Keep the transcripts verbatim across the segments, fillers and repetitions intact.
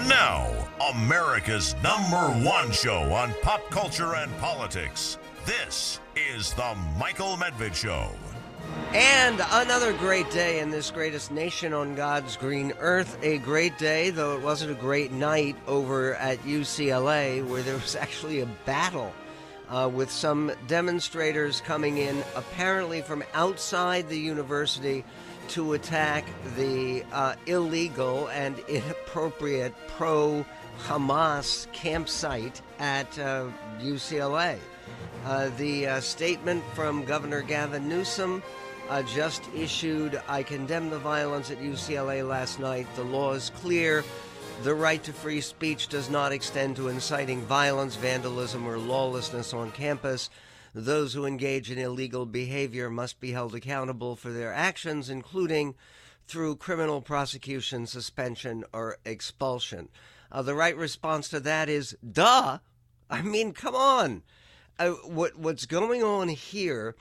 And now, America's number one show on pop culture and politics. This is The Michael Medved Show. And another great day in this greatest nation on God's green earth. A great day, though it wasn't a great night over at U C L A, where there was actually a battle uh, with some demonstrators coming in apparently from outside the university to attack the uh, illegal and inappropriate pro-Hamas campsite at uh, U C L A. Uh, the uh, statement from Governor Gavin Newsom uh, just issued, "I condemn the violence at U C L A last night. The law is clear. The right to free speech does not extend to inciting violence, vandalism, or lawlessness on campus. Those who engage in illegal behavior must be held accountable for their actions, including through criminal prosecution, suspension, or expulsion." Uh, the right response to that is, duh. I mean, come on. Uh, what what's going on here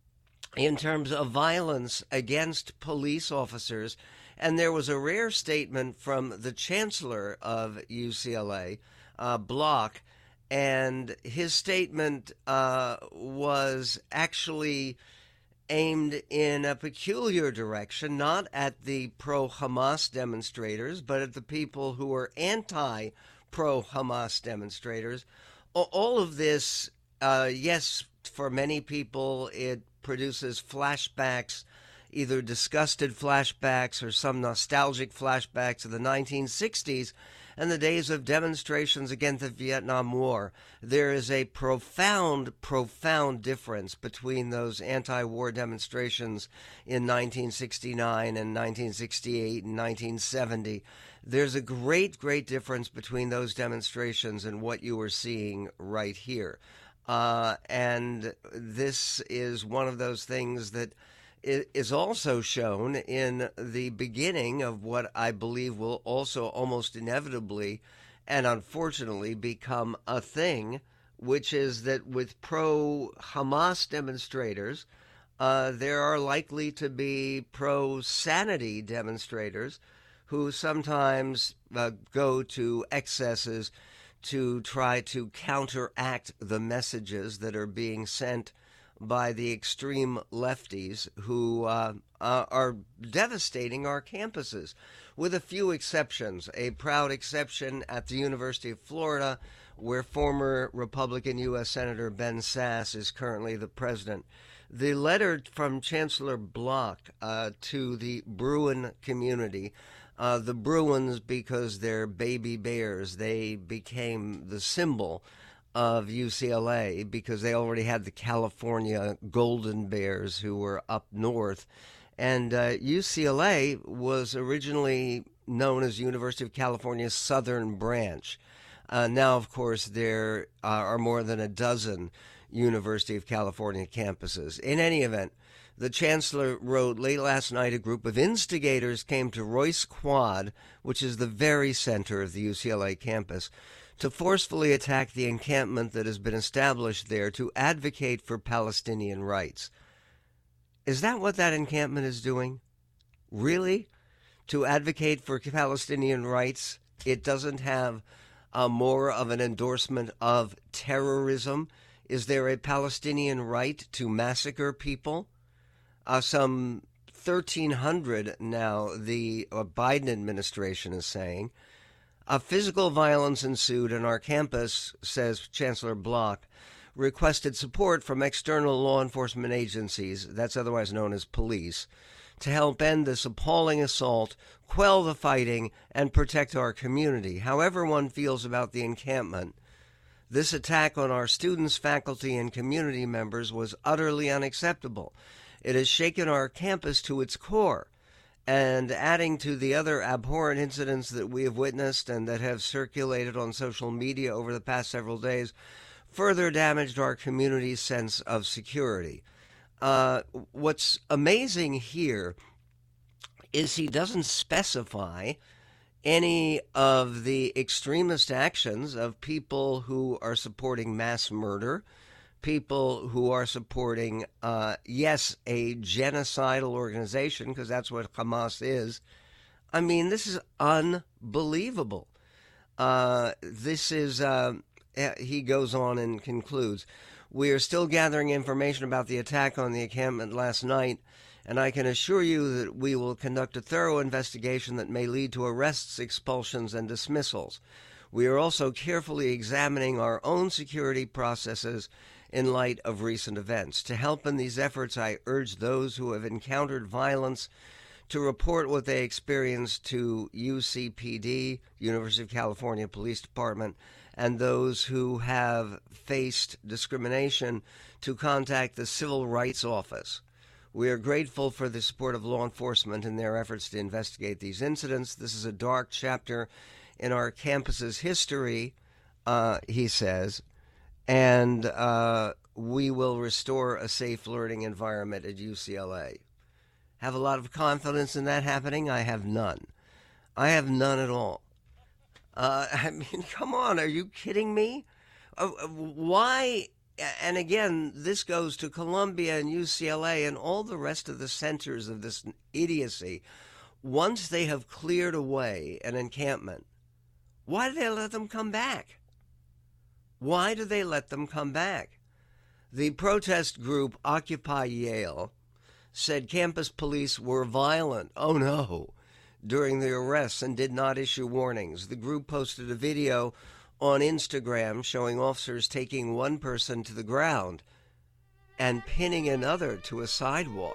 in terms of violence against police officers, and there was a rare statement from the chancellor of U C L A, uh, Block, and his statement uh, was actually aimed in a peculiar direction, not at the pro-Hamas demonstrators, but at the people who are anti-pro-Hamas demonstrators. All of this, uh, yes, for many people, it produces flashbacks, either disgusted flashbacks or some nostalgic flashbacks of the nineteen sixties and the days of demonstrations against the Vietnam War. There is a profound, profound difference between those anti-war demonstrations in nineteen sixty-nine and nineteen sixty-eight and nineteen seventy. There's a great, great difference between those demonstrations and what you are seeing right here. Uh, and this is one of those things that is also shown in the beginning of what I believe will also almost inevitably and unfortunately become a thing, which is that with pro-Hamas demonstrators, uh, there are likely to be pro-sanity demonstrators who sometimes uh, go to excesses to try to counteract the messages that are being sent by the extreme lefties who uh, uh, are devastating our campuses, with a few exceptions. A proud exception at the University of Florida, where former Republican U S Senator Ben Sasse is currently the president. The letter from Chancellor Block uh, to the Bruin community, uh, the Bruins, because they're baby bears, they became the symbol of U C L A because they already had the California Golden Bears who were up north. And uh, U C L A was originally known as University of California's Southern Branch. Uh, now, of course, there are more than a dozen University of California campuses. In any event, the chancellor wrote, "Late last night, a group of instigators came to Royce Quad, which is the very center of the U C L A campus, to forcefully attack the encampment that has been established there to advocate for Palestinian rights." Is that what that encampment is doing? Really? To advocate for Palestinian rights? It doesn't have uh, more of an endorsement of terrorism? Is there a Palestinian right to massacre people? Uh, some thirteen hundred now, the uh, Biden administration is saying. A physical violence ensued, and our campus, says Chancellor Block, requested support from external law enforcement agencies, that's otherwise known as police, to help end this appalling assault, quell the fighting, and protect our community. However one feels about the encampment, this attack on our students, faculty, and community members was utterly unacceptable. It has shaken our campus to its core. And adding to the other abhorrent incidents that we have witnessed and that have circulated on social media over the past several days, further damaged our community's sense of security. Uh, what's amazing here is he doesn't specify any of the extremist actions of people who are supporting mass murder, people who are supporting, uh, yes, a genocidal organization, because that's what Hamas is. I mean, this is unbelievable. Uh, this is, uh, he goes on and concludes, we are still gathering information about the attack on the encampment last night, and I can assure you that we will conduct a thorough investigation that may lead to arrests, expulsions, and dismissals. We are also carefully examining our own security processes in light of recent events. To help in these efforts, I urge those who have encountered violence to report what they experienced to U C P D, University of California Police Department, and those who have faced discrimination to contact the Civil Rights Office. We are grateful for the support of law enforcement in their efforts to investigate these incidents. This is a dark chapter in our campus's history, uh, he says, and uh, we will restore a safe learning environment at U C L A. Have a lot of confidence in that happening? I have none. I have none at all. Uh, I mean, come on, are you kidding me? Uh, why? And again, this goes to Columbia and U C L A and all the rest of the centers of this idiocy. Once they have cleared away an encampment, why do they let them come back? Why do they let them come back? The protest group Occupy Yale said campus police were violent, oh no, during the arrests and did not issue warnings. The group posted a video on Instagram showing officers taking one person to the ground and pinning another to a sidewalk.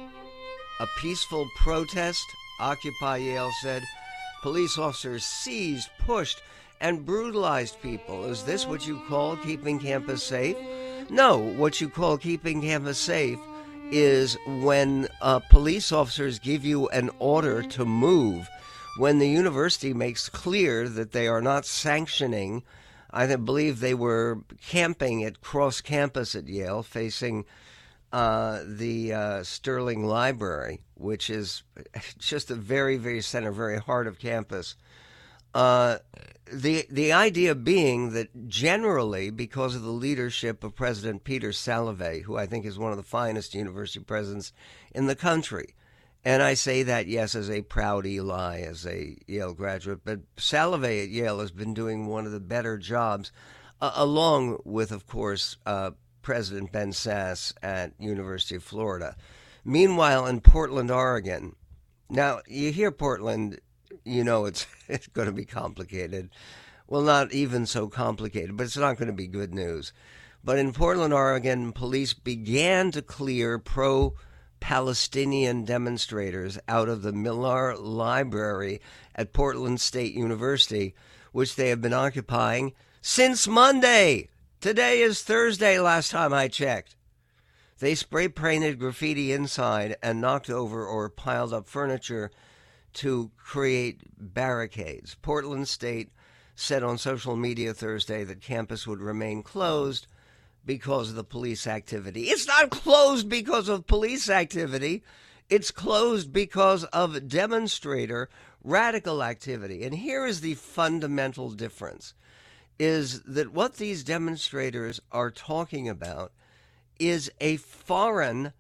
A peaceful protest, Occupy Yale said. Police officers seized, pushed, and brutalized people. Is this what you call keeping campus safe? No, what you call keeping campus safe is when uh, police officers give you an order to move, when the university makes clear that they are not sanctioning. I believe they were camping at Cross Campus at Yale, facing uh, the uh, Sterling Library, which is just a very, very center, very heart of campus. Uh, the the idea being that generally, because of the leadership of President Peter Salovey, who I think is one of the finest university presidents in the country, and I say that, yes, as a proud Eli, as a Yale graduate, but Salovey at Yale has been doing one of the better jobs, uh, along with, of course, uh, President Ben Sasse at University of Florida. Meanwhile, in Portland, Oregon, now you hear Portland, you know it's it's going to be complicated. Well, not even so complicated, but it's not going to be good news. But in Portland, Oregon, police began to clear pro-Palestinian demonstrators out of the Millar Library at Portland State University, which they have been occupying since Monday. Today is Thursday, last time I checked. They spray-painted graffiti inside and knocked over or piled up furniture to create barricades. Portland State said on social media Thursday that campus would remain closed because of the police activity. It's not closed because of police activity. It's closed because of demonstrator radical activity. And here is the fundamental difference, is that what these demonstrators are talking about is a foreign,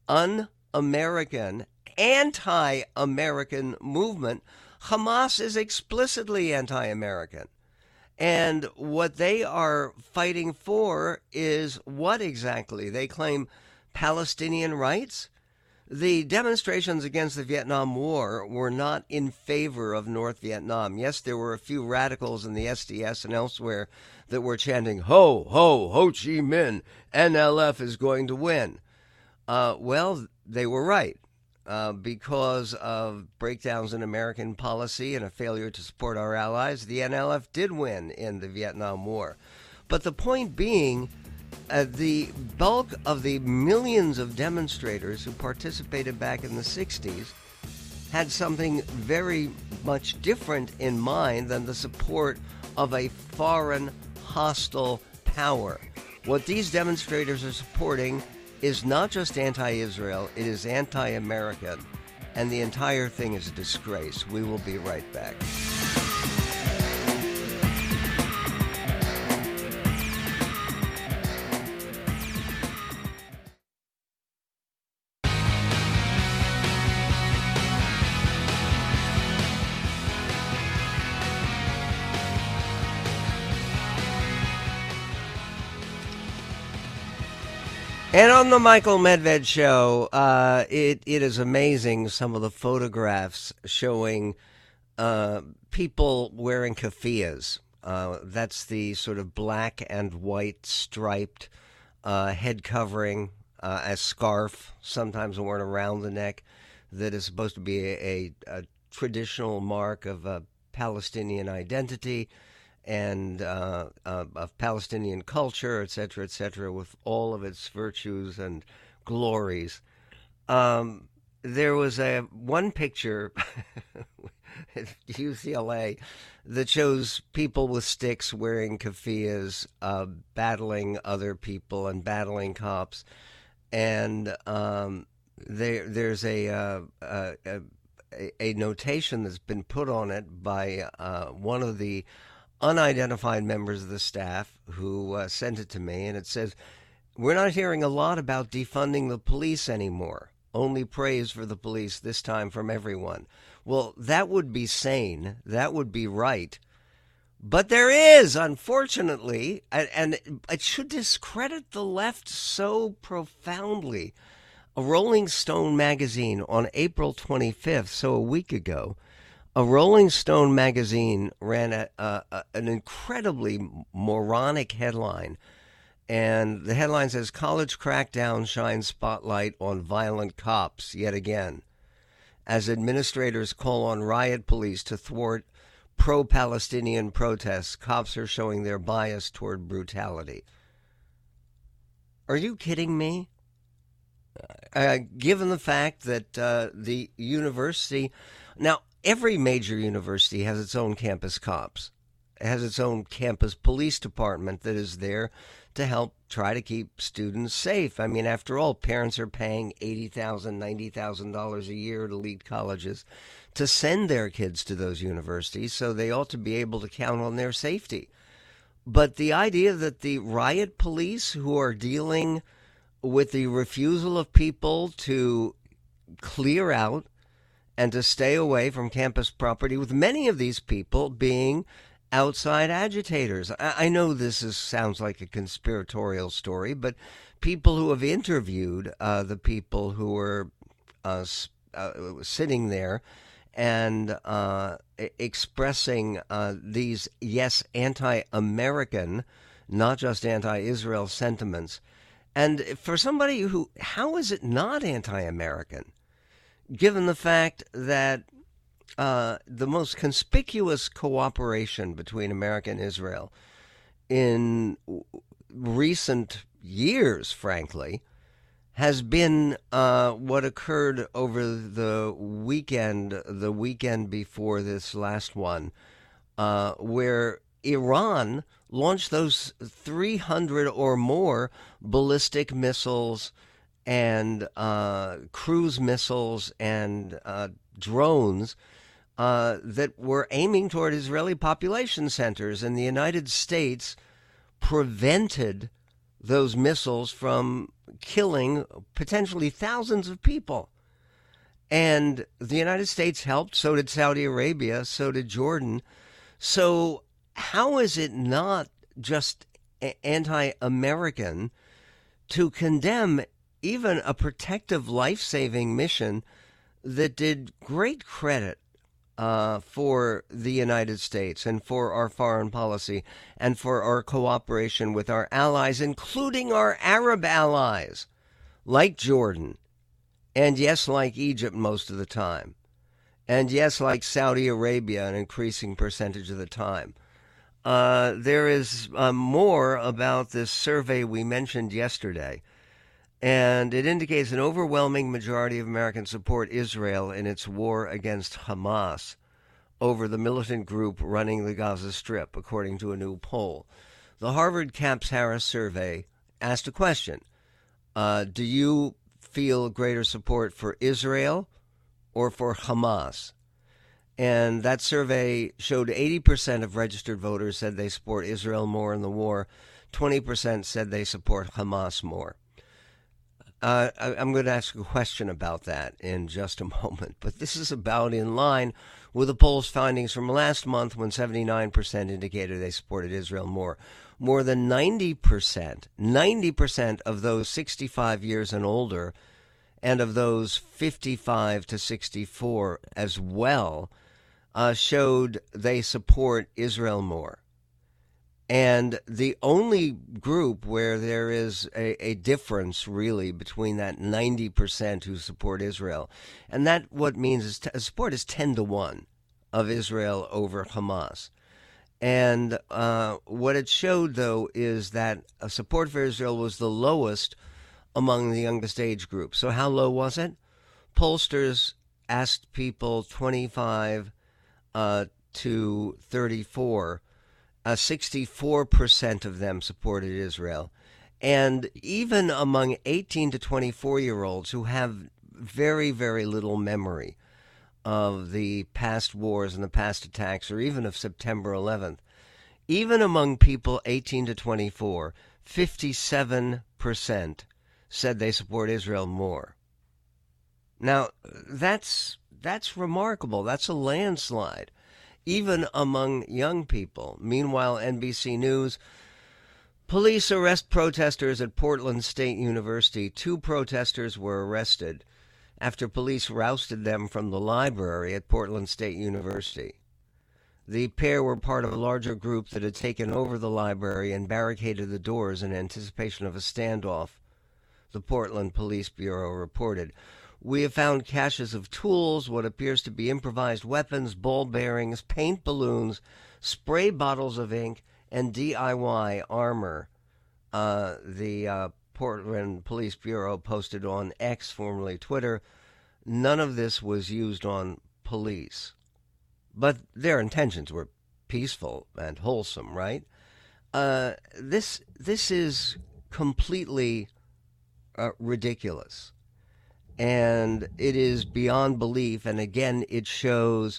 un-American, anti-American movement. Hamas is explicitly anti-American. And what they are fighting for is what exactly? They claim Palestinian rights? The demonstrations against the Vietnam War were not in favor of North Vietnam. Yes, there were a few radicals in the S D S and elsewhere that were chanting, ho, ho, Ho Chi Minh, N L F is going to win. Uh, well, they were right. Uh, because of breakdowns in American policy and a failure to support our allies, the N L F did win in the Vietnam War. But the point being, uh, the bulk of the millions of demonstrators who participated back in the sixties had something very much different in mind than the support of a foreign hostile power. What these demonstrators are supporting is not just anti-Israel, it is anti-American, and the entire thing is a disgrace. We will be right back. And on the Michael Medved Show, uh, it it is amazing some of the photographs showing uh, people wearing keffiyehs. Uh, that's the sort of black and white striped uh, head covering, uh, a scarf, sometimes worn around the neck, that is supposed to be a, a, a traditional mark of uh, Palestinian identity and uh, uh, of Palestinian culture, et cetera, et cetera, with all of its virtues and glories. Um, there was a one picture at U C L A that shows people with sticks wearing keffiyehs, uh, battling other people and battling cops. And um, there, there's a, uh, a, a, a notation that's been put on it by uh, one of the unidentified members of the staff who uh, sent it to me, and it says, "We're not hearing a lot about defunding the police anymore. Only praise for the police, this time from everyone." Well, that would be sane. That would be right. But there is, unfortunately, and, and it should discredit the left so profoundly. A Rolling Stone magazine on April twenty-fifth, so a week ago, a Rolling Stone magazine ran a, a, a, an incredibly moronic headline, and the headline says, "College crackdown shines spotlight on violent cops yet again, as administrators call on riot police to thwart pro-Palestinian protests. Cops are showing their bias toward brutality." Are you kidding me? Uh, given the fact that uh, the university... Now, every major university has its own campus cops. It has its own campus police department that is there to help try to keep students safe. I mean, after all, parents are paying eighty thousand dollars, ninety thousand dollars a year at elite colleges to send their kids to those universities, so they ought to be able to count on their safety. But the idea that the riot police, who are dealing with the refusal of people to clear out and to stay away from campus property, with many of these people being outside agitators. I, I know this is, sounds like a conspiratorial story, but people who have interviewed uh, the people who were uh, uh, sitting there and uh, expressing uh, these, yes, anti-American, not just anti-Israel sentiments. And for somebody who, how is it not anti-American? Given the fact that uh, the most conspicuous cooperation between America and Israel in recent years, frankly, has been uh, what occurred over the weekend, the weekend before this last one, uh, where Iran launched those three hundred or more ballistic missiles and uh, cruise missiles and uh, drones uh, that were aiming toward Israeli population centers. And the United States prevented those missiles from killing potentially thousands of people. And the United States helped, so did Saudi Arabia, so did Jordan. So how is it not just anti-American to condemn even a protective life-saving mission that did great credit uh, for the United States and for our foreign policy and for our cooperation with our allies, including our Arab allies, like Jordan, and yes, like Egypt most of the time, and yes, like Saudi Arabia an increasing percentage of the time. Uh, there is uh, more about this survey we mentioned yesterday, and it indicates an overwhelming majority of Americans support Israel in its war against Hamas over the militant group running the Gaza Strip, according to a new poll. The Harvard Capps Harris survey asked a question. Uh, do you feel greater support for Israel or for Hamas? And that survey showed eighty percent of registered voters said they support Israel more in the war. twenty percent said they support Hamas more. Uh, I, I'm going to ask a question about that in just a moment, but this is about in line with the poll's findings from last month when seventy-nine percent indicated they supported Israel more. More than ninety percent, ninety percent of those sixty-five years and older and of those fifty-five to sixty-four as well uh, showed they support Israel more. And the only group where there is a, a difference, really, between that ninety percent who support Israel, and that what means is t- support is ten to one of Israel over Hamas. And uh, what it showed, though, is that uh, support for Israel was the lowest among the youngest age group. So how low was it? Pollsters asked people twenty-five uh, to thirty-four. Uh, sixty-four percent of them supported Israel. And even among eighteen to twenty-four-year-olds who have very, very little memory of the past wars and the past attacks, or even of September eleventh, even among people eighteen to twenty-four, fifty-seven percent said they support Israel more. Now, that's that's remarkable. That's a landslide, even among young people. Meanwhile, N B C News, police arrest protesters at Portland State University. Two protesters were arrested after police rousted them from the library at Portland State University. The pair were part of a larger group that had taken over the library and barricaded the doors in anticipation of a standoff, the Portland Police Bureau reported. We have found caches of tools, what appears to be improvised weapons, ball bearings, paint balloons, spray bottles of ink, and D I Y armor. Uh, the uh, Portland Police Bureau posted on X, formerly Twitter. None of this was used on police. But their intentions were peaceful and wholesome, right? Uh, this, this is completely uh, ridiculous. And it is beyond belief. And again, it shows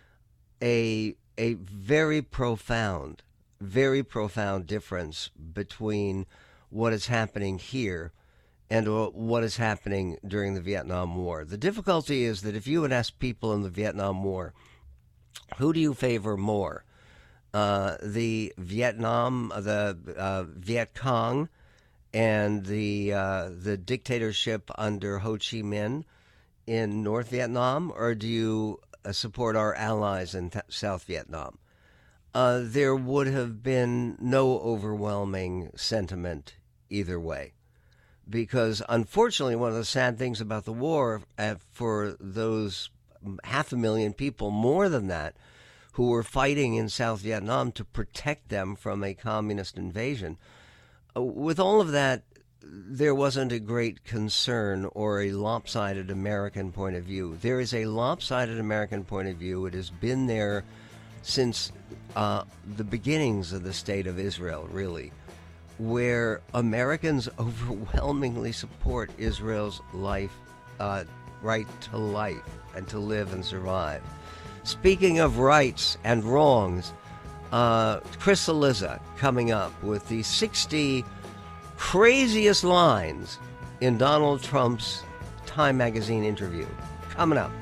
a a very profound, very profound difference between what is happening here and what is happening during the Vietnam War. The difficulty is that if you would ask people in the Vietnam War, who do you favor more? Uh, the Vietnam, the uh, Viet Cong, and the uh, the dictatorship under Ho Chi Minh in North Vietnam, or do you uh, support our allies in th- South Vietnam? Uh, there would have been no overwhelming sentiment either way, because unfortunately, one of the sad things about the war, uh, for those half a million people, more than that, who were fighting in South Vietnam to protect them from a communist invasion, with all of that, there wasn't a great concern or a lopsided American point of view. There is a lopsided American point of view. It has been there since uh, the beginnings of the State of Israel, really, where Americans overwhelmingly support Israel's life, uh, right to life and to live and survive. Speaking of rights and wrongs, Uh, Chris Cillizza coming up with the sixty craziest lines in Donald Trump's Time magazine interview. Coming up.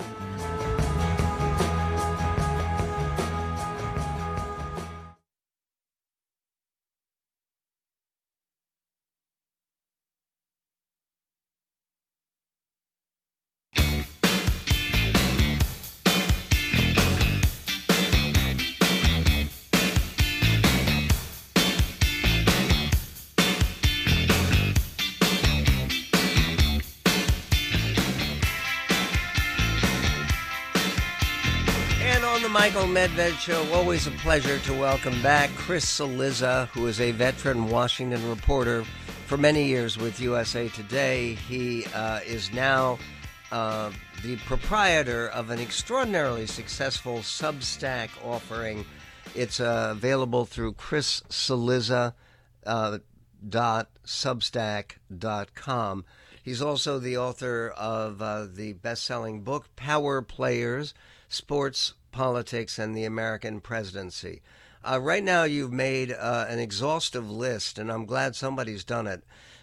Michael Medved Show. Always a pleasure to welcome back Chris Cillizza, who is a veteran Washington reporter for many years with U S A Today. He uh, is now uh, the proprietor of an extraordinarily successful Substack offering. It's uh, available through chris cillizza dot substack dot com. He's also the author of uh, the best-selling book, Power Players, Sports, Politics, and the American Presidency. Uh, right now, you've made uh, an exhaustive list, and I'm glad somebody's done it.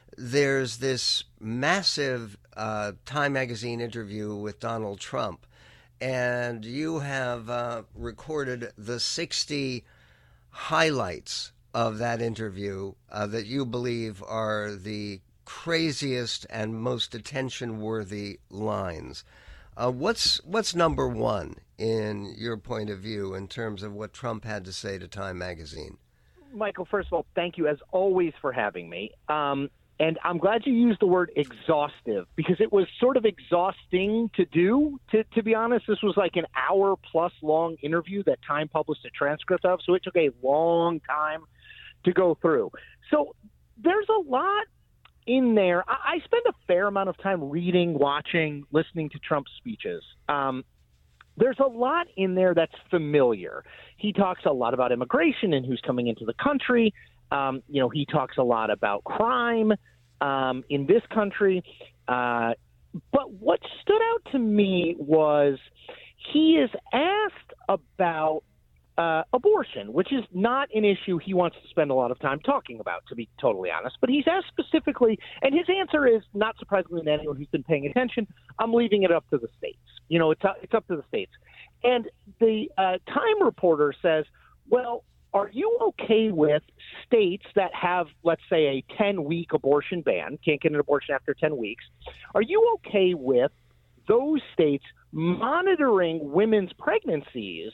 there's this massive uh, Time magazine interview with Donald Trump, and you have uh, recorded the sixty highlights of that interview uh, that you believe are the craziest and most attention-worthy lines. Uh, what's what's number one in your point of view in terms of what Trump had to say to Time magazine? Michael, first of all, thank you as always for having me. Um, and I'm glad you used the word exhaustive, because it was sort of exhausting to do, to, to be honest. This was like an hour plus long interview that Time published a transcript of, so it took a long time to go through. So there's a lot in there. I, I spend a fair amount of time reading, watching, listening to Trump's speeches. Um, there's a lot in there that's familiar. He talks a lot about immigration and who's coming into the country. Um, you know, he talks a lot about crime um, in this country. Uh, but what stood out to me was he is asked about uh, abortion, which is not an issue he wants to spend a lot of time talking about, to be totally honest. But he's asked specifically, and his answer is, not surprisingly to anyone who's been paying attention, I'm leaving it up to the states. You know, it's, it's up to the states. And the uh, Time reporter says, well, are you okay with states that have, let's say, a ten-week abortion ban, can't get an abortion after ten weeks? Are you okay with those states monitoring women's pregnancies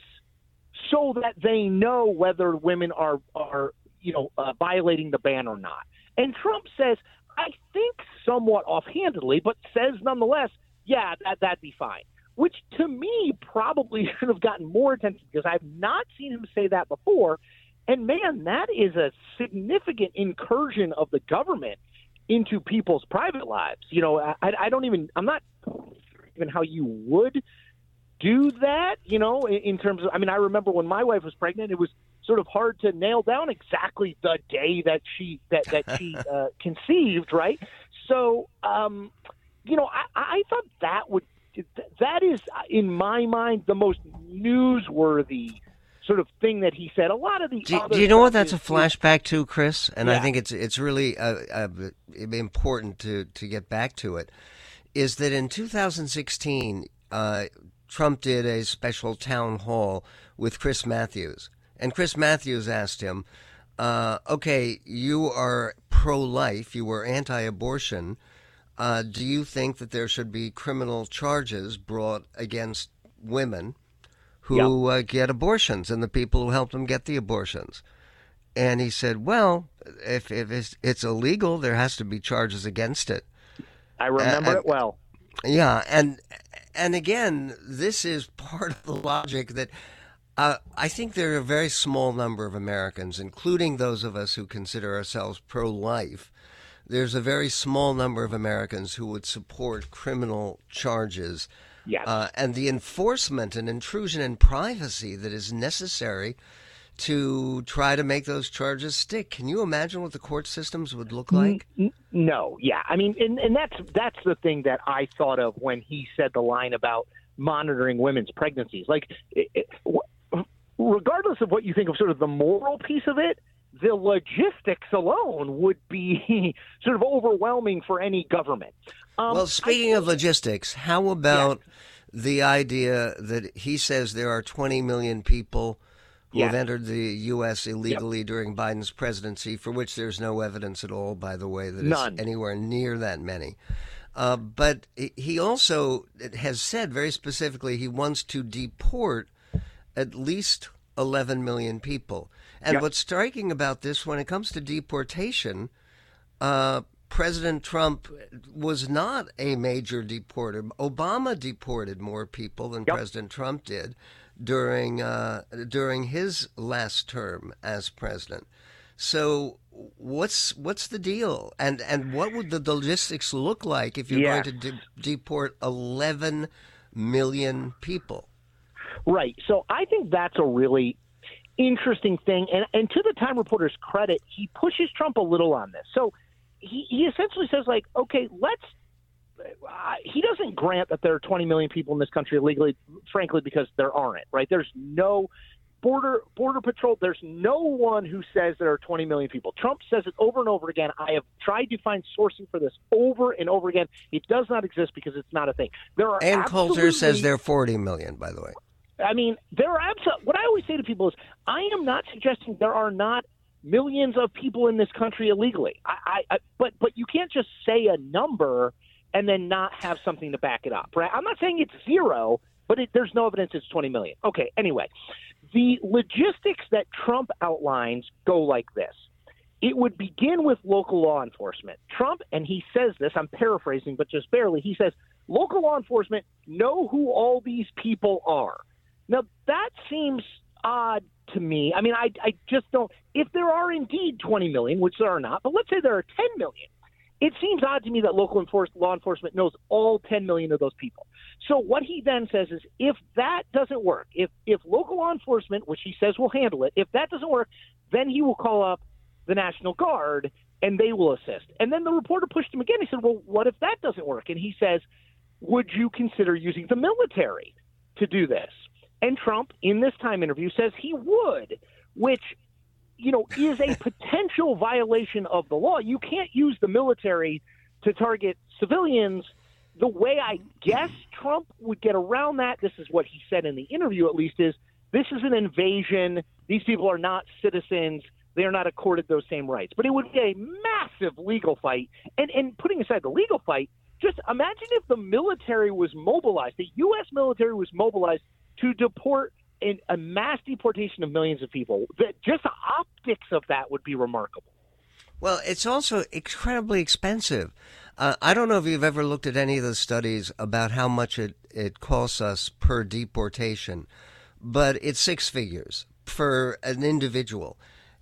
so that they know whether women are, are you know, uh, violating the ban or not? And Trump says, I think somewhat offhandedly, but says nonetheless, yeah, that, that'd be fine. Which to me probably should have gotten more attention, because I've not seen him say that before. And man, that is a significant incursion of the government into people's private lives. You know, I, I don't even, I'm not even how you would do that, you know, in, in terms of, I mean, I remember when my wife was pregnant, it was sort of hard to nail down exactly the day that she, that, that she uh, conceived. Right. So, um, you know, I, I thought that would, that is, in my mind, the most newsworthy sort of thing that he said. A lot of the do, other do you know what is, that's a flashback to, Chris? And yeah. I think it's it's really uh, uh, important to, to get back to it, is that in two thousand sixteen, uh, Trump did a special town hall with Chris Matthews. And Chris Matthews asked him, uh, okay, you are pro-life, you were anti-abortion. Uh, do you think that there should be criminal charges brought against women who yep. uh, get abortions and the people who helped them get the abortions? And he said, well, if, if it's, it's illegal, there has to be charges against it. I remember uh, it well. Yeah, and and again, this is part of the logic that uh, I think there are a very small number of Americans, including those of us who consider ourselves pro-life, there's a very small number of Americans who would support criminal charges. Yes. Uh, and the enforcement and intrusion in privacy that is necessary to try to make those charges stick. Can you imagine what the court systems would look like? No. Yeah. I mean, and, and that's that's the thing that I thought of when he said the line about monitoring women's pregnancies. Like, it, it, regardless of what you think of sort of the moral piece of it, the logistics alone would be sort of overwhelming for any government. Um, well, speaking I, of logistics, how about yes. the idea that he says there are twenty million people who yes. have entered the U S illegally yep. during Biden's presidency, for which there's no evidence at all, by the way, that None. it's anywhere near that many. Uh, but he also has said very specifically he wants to deport at least eleven million people. And yep. what's striking about this, when it comes to deportation, uh, President Trump was not a major deporter. Obama deported more people than yep. President Trump did during uh, during his last term as president. So what's what's the deal? And and what would the logistics look like if you're yes. going to de- deport eleven million people? Right. So I think that's a really interesting thing. And, and to the Time reporter's credit, he pushes Trump a little on this. So he, he essentially says, like, okay, let's uh, – he doesn't grant that there are twenty million people in this country illegally, frankly, because there aren't, right? There's no Border Border Patrol. There's no one who says there are twenty million people. Trump says it over and over again. I have tried to find sourcing for this over and over again. It does not exist because it's not a thing. There are Ann Coulter says there are forty million, by the way. I mean, there are absolutely. What I always say to people is, I am not suggesting there are not millions of people in this country illegally. I, I, I but but you can't just say a number and then not have something to back it up, right? I'm not saying it's zero, but it, there's no evidence it's twenty million. Okay, anyway, the logistics that Trump outlines go like this. It would begin with local law enforcement. Trump, and he says this, I'm paraphrasing, but just barely, he says, local law enforcement know who all these people are. Now, that seems odd to me. I mean, I, I just don't – if there are indeed twenty million, which there are not, but let's say there are ten million, it seems odd to me that local enforce, law enforcement knows all ten million of those people. So what he then says is if that doesn't work, if, if local law enforcement, which he says will handle it, if that doesn't work, then he will call up the National Guard and they will assist. And then the reporter pushed him again. He said, well, what if that doesn't work? And he says, would you consider using the military to do this? And Trump, in this time interview, says he would, which, you know, is a potential violation of the law. You can't use the military to target civilians. The way I guess Trump would get around that, this is what he said in the interview at least, is this is an invasion. These people are not citizens. They are not accorded those same rights. But it would be a massive legal fight. And, and putting aside the legal fight, just imagine if the military was mobilized, the U S military was mobilized to deport in a mass deportation of millions of people. That just the optics of that would be remarkable. Well, it's also incredibly expensive. Uh, I don't know if you've ever looked at any of the studies about how much it, it costs us per deportation, but it's six figures for an individual.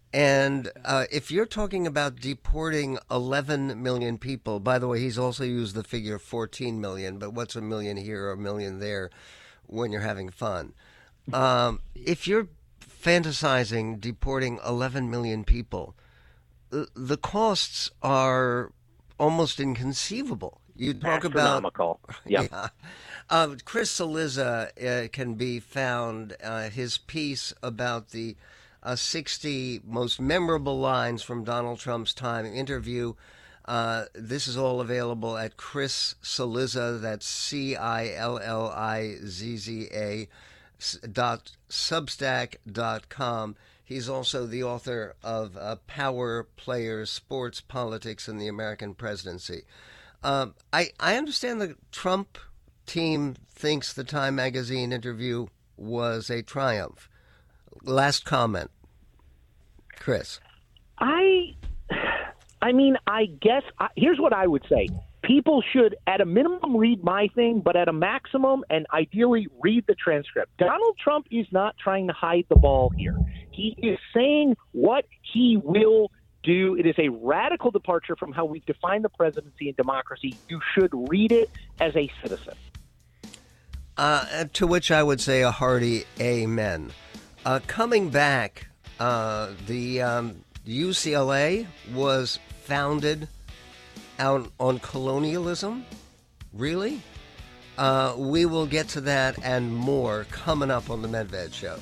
And uh, if you're talking about deporting eleven million people, by the way, he's also used the figure fourteen million, but what's a million here or a million there when you're having fun? Um, if you're fantasizing deporting eleven million people, the, the costs are almost inconceivable. You talk Astronomical. about yeah. yeah. Uh, Chris Cillizza uh, can be found. Uh, his piece about the uh, sixty most memorable lines from Donald Trump's time interview. Uh, this is all available at Chris Cillizza. That's C I L L I Z Z A dot substack dot com. He's also the author of uh, Power Players, Sports, Politics, and the American Presidency. Um, I, I understand the Trump team thinks the Time Magazine interview was a triumph. Last comment, Chris. I, I mean, I guess I, here's what I would say. People should, at a minimum, read my thing, but at a maximum and ideally read the transcript. Donald Trump is not trying to hide the ball here. He is saying what he will do. It is a radical departure from how we've defined the presidency and democracy. You should read it as a citizen. Uh, to which I would say a hearty amen. Uh, coming back, uh, the um, U C L A was founded out on colonialism? Really? Uh, we will get to that and more coming up on the Medved Show.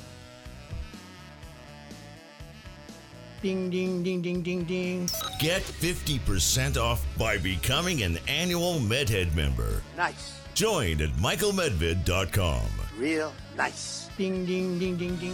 Ding, ding, ding, ding, ding, ding. Get fifty percent off by becoming an annual MedHead member. Nice. Join at michael medved dot com. Real nice. Ding, ding, ding, ding, ding, ding.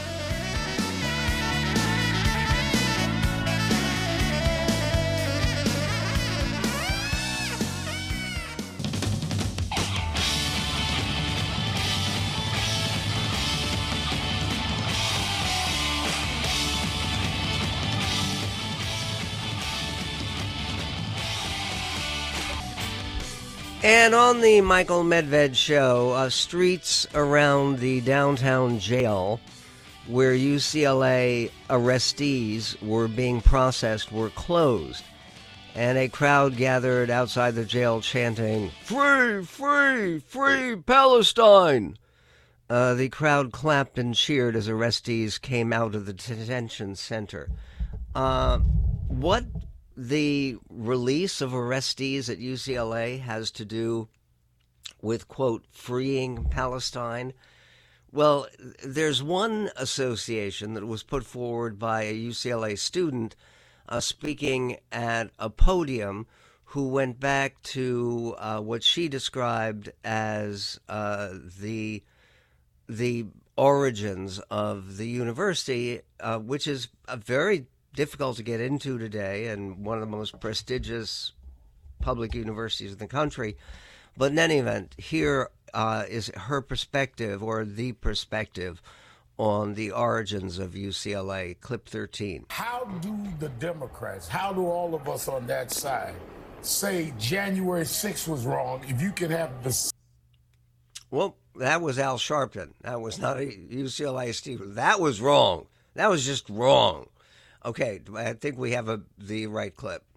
And on the Michael Medved Show, uh, streets around the downtown jail where U C L A arrestees were being processed were closed. And a crowd gathered outside the jail chanting, "Free, free, free Palestine!" Uh, the crowd clapped and cheered as arrestees came out of the detention center. Uh, what the release of arrestees at U C L A has to do with, quote, freeing Palestine? Well, there's one association that was put forward by a U C L A student uh, speaking at a podium who went back to uh, what she described as uh, the the origins of the university, uh, which is uh, very difficult to get into today and one of the most prestigious public universities in the country. But in any event, here uh, is her perspective, or the perspective, on the origins of U C L A. Clip thirteen. How do the Democrats, how do all of us on that side say January sixth was wrong if you can have the... Well, that was Al Sharpton. That was not a U C L A student. That was wrong. That was just wrong. Okay, I think we have a, the right clip.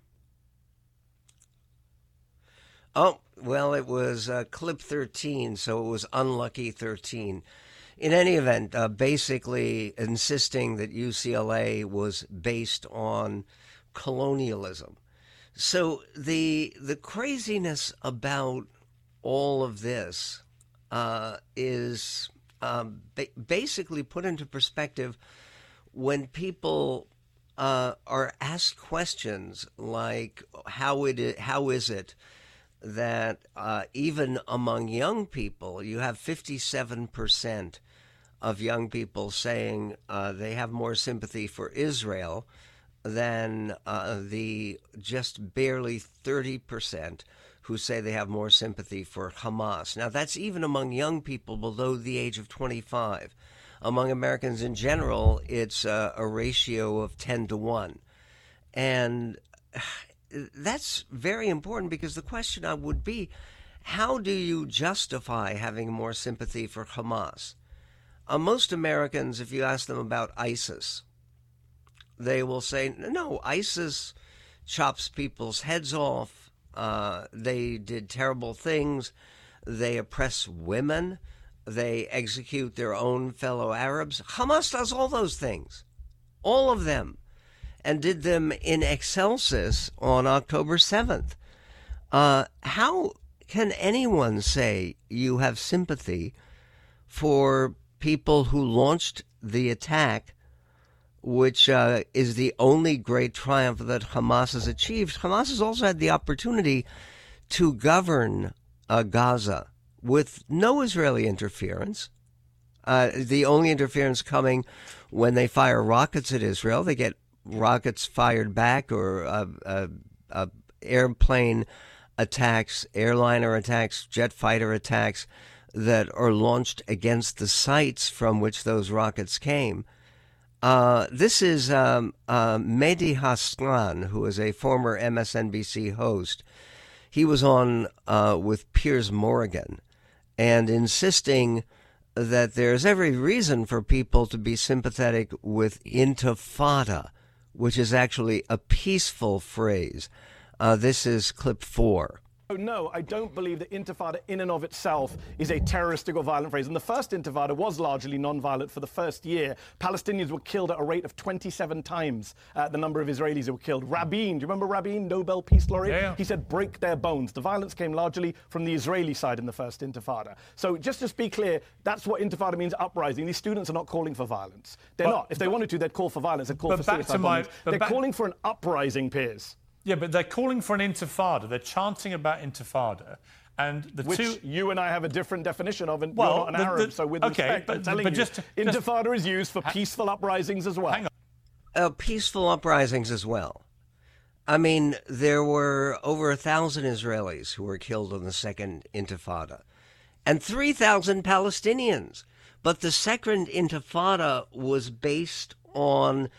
Oh, well, it was uh, clip thirteen, so it was unlucky thirteen. In any event, uh, basically insisting that U C L A was based on colonialism. So the the craziness about all of this uh, is um, ba- basically put into perspective when people uh, are asked questions like, how it is, how is it that uh, even among young people, you have fifty-seven percent of young people saying uh, they have more sympathy for Israel than uh, the just barely thirty percent who say they have more sympathy for Hamas. Now, that's even among young people below the age of twenty-five. Among Americans in general, it's uh, a ratio of ten to one. And that's very important, because the question would be, how do you justify having more sympathy for Hamas? Uh, most Americans, if you ask them about ISIS, they will say, no, ISIS chops people's heads off. Uh, they did terrible things. They oppress women. They execute their own fellow Arabs. Hamas does all those things, all of them, and did them in excelsis on October seventh. Uh, how can anyone say you have sympathy for people who launched the attack, which uh, is the only great triumph that Hamas has achieved? Hamas has also had the opportunity to govern uh, Gaza with no Israeli interference. Uh, the only interference coming when they fire rockets at Israel. They get rockets fired back, or uh, uh, uh, airplane attacks, airliner attacks, jet fighter attacks that are launched against the sites from which those rockets came. Uh, this is um, uh, Mehdi Hassan, who is a former M S N B C host. He was on uh, with Piers Morgan and insisting that there's every reason for people to be sympathetic with intifada, which is actually a peaceful phrase. Uh, this is clip four. No, I don't believe that intifada in and of itself is a terroristic or violent phrase. And the first intifada was largely non-violent for the first year. Palestinians were killed at a rate of twenty-seven times uh, the number of Israelis who were killed. Rabin, do you remember Rabin, Nobel Peace Laureate? Yeah, yeah. He said, break their bones. The violence came largely from the Israeli side in the first intifada. So just to be clear, that's what intifada means, uprising. These students are not calling for violence. They're but, not. If they but, wanted to, they'd call for violence. They'd call for suicide bombings. They're back- calling for an uprising, Piers. Yeah, but they're calling for an intifada. They're chanting about intifada. And the Which two... you and I have a different definition of, and well, you're not an the, Arab, the, so with okay, respect, but, I'm telling but you, just, intifada just, is used for peaceful uprisings as well. Hang on. Uh, peaceful uprisings as well. I mean, there were over a thousand Israelis who were killed in the second intifada, and three thousand Palestinians. But the second intifada was based on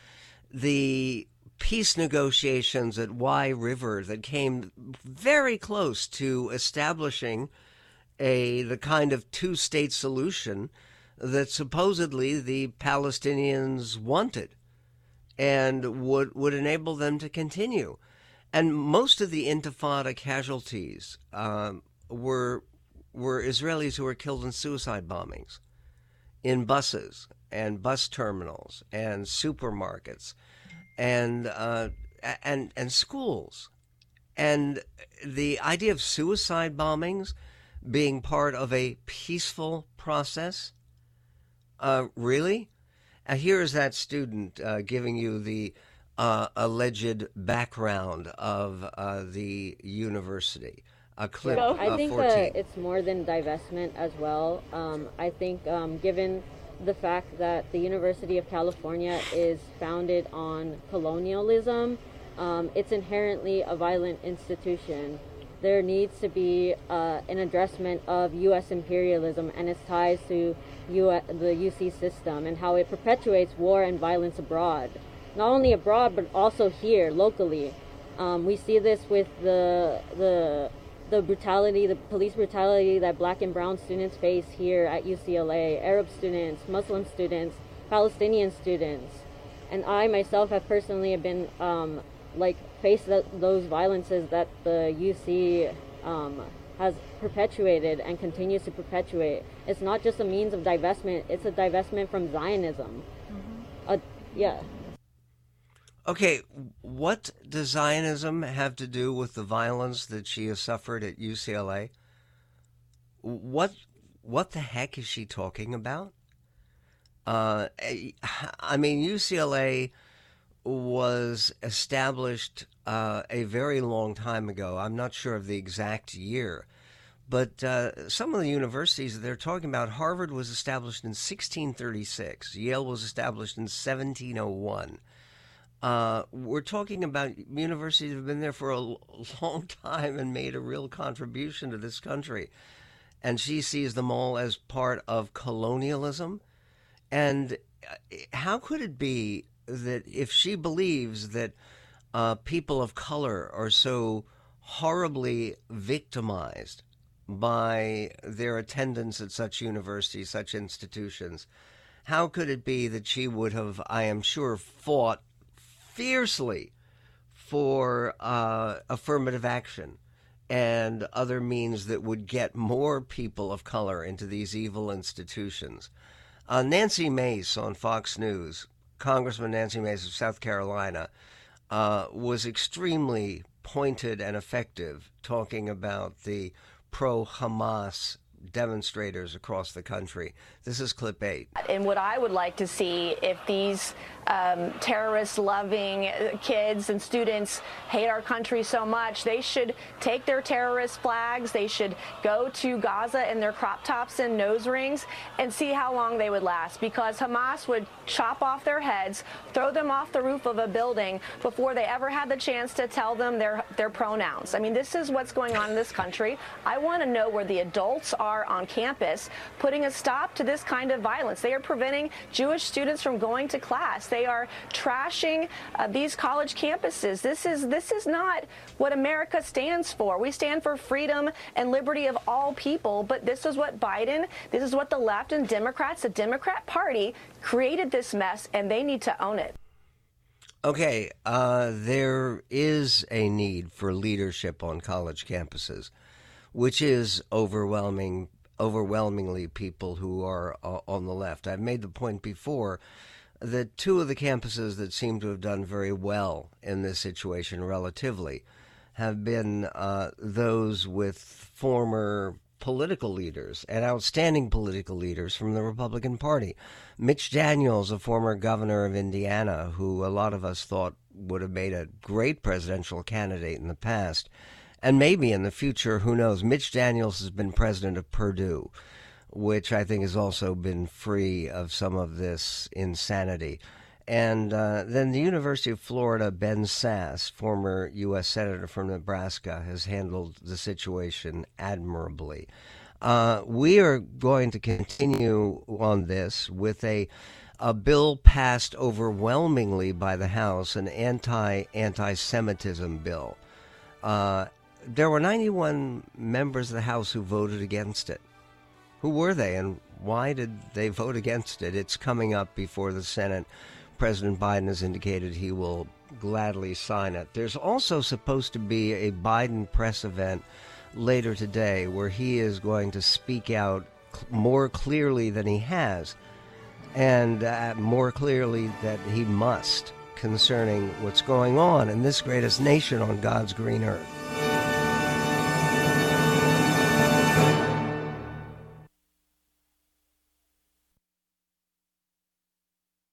the peace negotiations at Wye River that came very close to establishing a the kind of two-state solution that supposedly the Palestinians wanted and would would enable them to continue. And most of the intifada casualties um, were were Israelis who were killed in suicide bombings in buses and bus terminals and supermarkets and uh, and and schools. And the idea of suicide bombings being part of a peaceful process, Uh, really? Uh, here is that student uh, giving you the uh, alleged background of uh, the university. A clip. Yeah, uh, I think uh, fourteen. it's more than divestment as well. Um, I think um, given the fact that the University of California is founded on colonialism, um, it's inherently a violent institution. There needs to be uh, an addressment of U S imperialism and its ties to U S, the U C system, and how it perpetuates war and violence abroad. Not only abroad, but also here, locally. Um, we see this with the the the brutality, the police brutality that black and brown students face here at U C L A, Arab students, Muslim students, Palestinian students. And I myself have personally been um, like faced th- those violences that the U C um, has perpetuated and continues to perpetuate. It's not just a means of divestment, it's a divestment from Zionism. Mm-hmm. Uh, yeah. Okay, what does Zionism have to do with the violence that she has suffered at U C L A? What what the heck is she talking about? Uh, I mean, U C L A was established uh, a very long time ago. I'm not sure of the exact year, but uh, some of the universities that they're talking about, Harvard was established in sixteen thirty-six. Yale was established in seventeen oh one. Uh, we're talking about universities that have been there for a long time and made a real contribution to this country. And she sees them all as part of colonialism. And how could it be that if she believes that uh, people of color are so horribly victimized by their attendance at such universities, such institutions, how could it be that she would have, I am sure, fought fiercely for uh, affirmative action and other means that would get more people of color into these evil institutions? Uh, Nancy Mace on Fox News, Congressman Nancy Mace of South Carolina, uh, was extremely pointed and effective talking about the pro-Hamas demonstrators across the country. This is clip eight. And what I would like to see, if these um, terrorist-loving kids and students hate our country so much, they should take their terrorist flags, they should go to Gaza in their crop tops and nose rings and see how long they would last, because Hamas would chop off their heads, throw them off the roof of a building before they ever had the chance to tell them their, their pronouns. I mean, this is what's going on in this country. I want to know where the adults are on campus putting a stop to this kind of violence. They are preventing Jewish students from going to class. They are trashing uh, these college campuses. This is this is not what America stands for. We stand for freedom and liberty of all people, but this is what Biden, this is what the left and Democrats, the Democrat Party created this mess, and they need to own it. Okay, uh, there is a need for leadership on college campuses, which is overwhelming, overwhelmingly people who are uh, on the left. I've made the point before that two of the campuses that seem to have done very well in this situation relatively have been uh, those with former political leaders and outstanding political leaders from the Republican Party. Mitch Daniels, a former governor of Indiana, who a lot of us thought would have made a great presidential candidate in the past, and maybe in the future, who knows. Mitch Daniels has been president of Purdue, which I think has also been free of some of this insanity. And uh, then the University of Florida, Ben Sasse, former U S Senator from Nebraska, has handled the situation admirably. Uh, we are going to continue on this with a, a bill passed overwhelmingly by the House, an anti-anti-Semitism bill. Uh, there were ninety-one members of the House who voted against it. Who were they, and why did they vote against it? It's coming up before the Senate. President Biden has indicated he will gladly sign it. There's also supposed to be a Biden press event later today where he is going to speak out more clearly than he has, and uh, more clearly that he must, concerning what's going on in this greatest nation on God's green earth.